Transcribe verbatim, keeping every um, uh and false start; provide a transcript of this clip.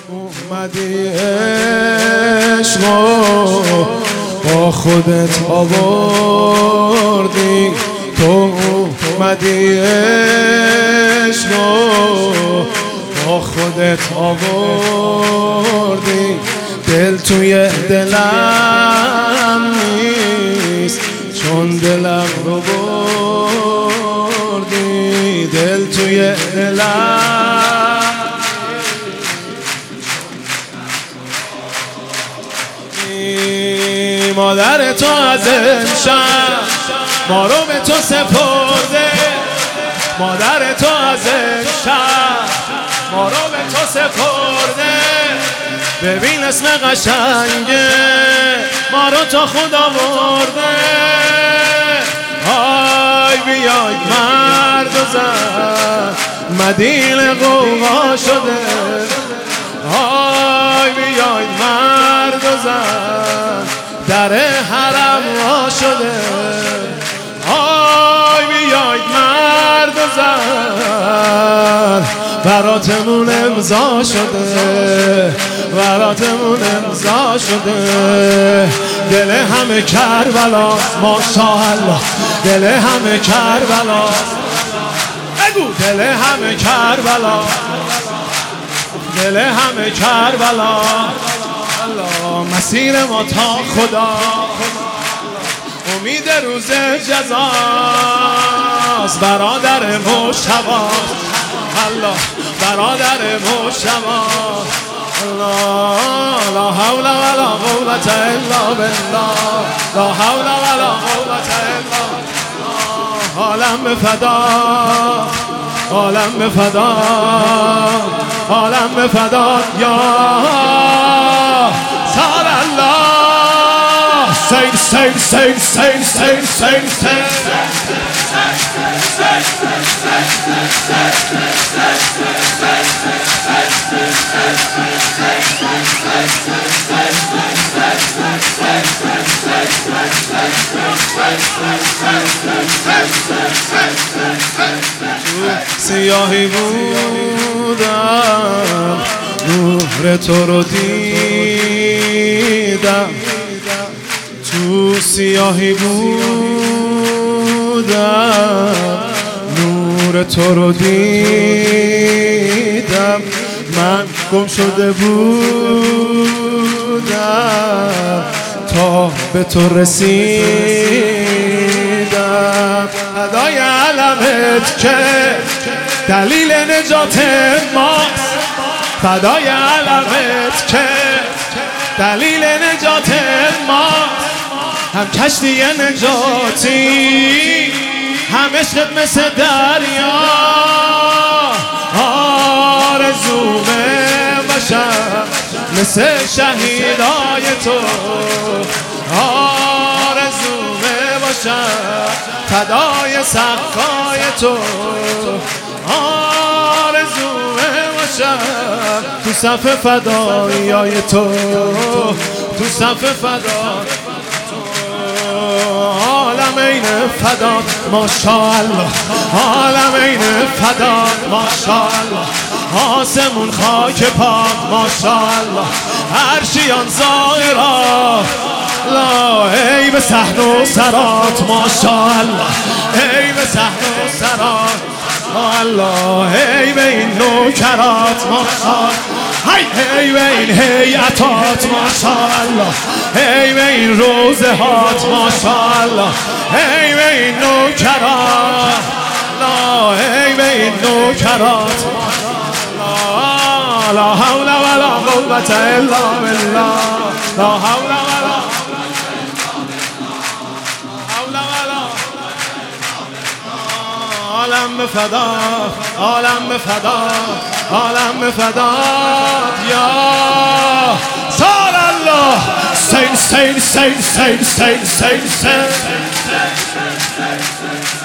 اومدی عشقو با خودت آوردی، تو اومدی عشقو با خودت آوردی. دل توی دلم نیست چون دلم رو بردی، دل توی دلم مادر تو از امشب ما رو به تو سپرده، مادر تو از امشب ما رو به تو سپرده. ببین اسم قشنگه ما رو تا خدا برده. های بیای مرد و زن مدین قوقا شده، های بیای مرد و زن در حرم وا شده. های بیای مرد و زن براتمون امضا شده، براتمون امضا شده. دل همه کربلا ماشاءالله، دل همه کربلا بگو، دل همه کربلا، دل همه کربلا. مسیر ما تا خدا، امید روز جزاست. برادر مجتبی الله، برادر مجتبی الله. لا حول ولا قوة الا بالله، لا حول ولا قوة الا بالله. عالم به فدا، عالم به فدا، عالم به فدا یا سال الله. سین سین سین سین سین سین سین سیاهی بودم نور تو رو دیدم، تو سیاهی بودم نور تو رو دیدم. من گم شده بودم تا به تو رسیدم. فدای علمت که دلیل نجات ماست، فدای علمت که دلیل نجات ماست. هم کشتی نجاتی، هم عشقت مثل دریا. آرزومه باشم مثل شهیدای تو، آرزومه باشم فدای سقای تو، آرزومه باشم تو صف فدایای تو، تو صف فدای عالمین فدا ماشاءالله، عالمین فدا ماشاءالله. آسمون خاک پاک ماشاءالله، عرشیان زائرات لا. ای به صحن و سرات ماشاءالله، ای به صحن و سرات الله. ای به این نوکرات ماشاءالله، ای به این هیئتات ماشاءالله، ای به این روزه هات ماشاءالله، ای به این نوکرات لا. ای به این نوکرات لا. لا حول ولا قوة الا بالله، لا حول ولا حول ولا. عالم به فدا، عالم به فدا، عالم به فدا یا سال الله. سین سین سین سین سین سین سین